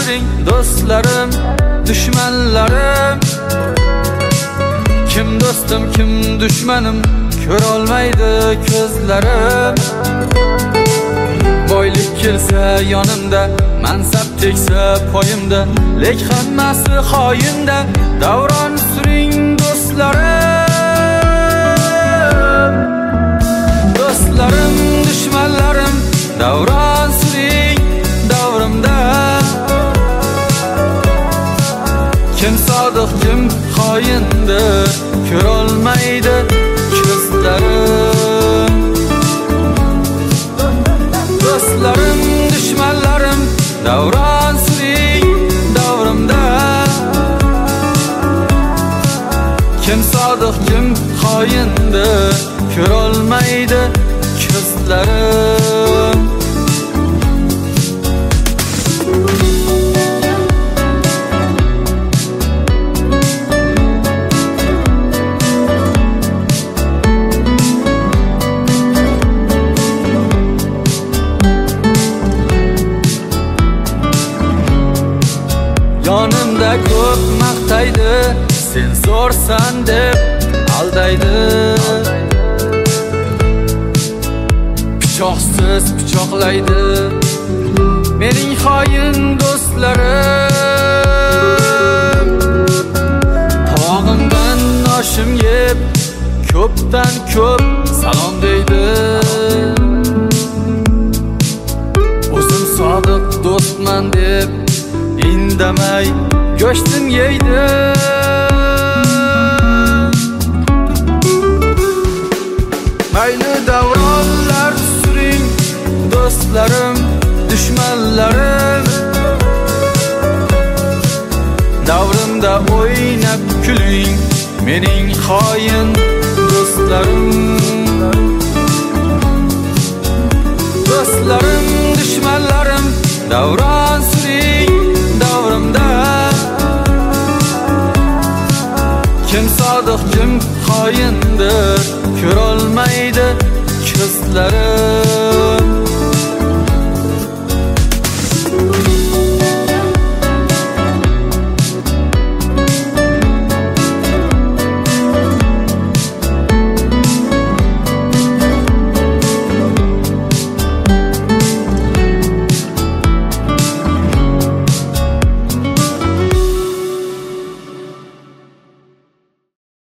suring do'stlarim, dushmanlarim. Kim do'stim, kim dushmanim ko'rolmaydi ko'zlarim. Boylik kelsa yonimda, mansab tegsa poyimda, lek hammasi xoyinda. Davron suring do'stlarim, do'stlarim, dushmanlarim. Davron suring davrimda. Kim sodiq, kim xoyindir ko'rolmaydi ko'zlarim. Do'stlarim, dushmanlarim. Davron suring davrimda. Kim sodiq, kim xoyindir ko'rolmaydi ko'zlarim. Yonimda ko'p maqtaydi, sen zo'rsan deb aldaydi. Pichoqsiz pichoqlaydi mening xoin do'stlarim. Tovog'imdan oshim yeb, ko'pdan ko'p salom deydi. O'zim sodiq do'stman deb indamay go'shtim yeydi. Mayli davronlar suring do'stlarim, dushmanlarim. Davrimda o'ynab kuling mening xoin do'stlarim.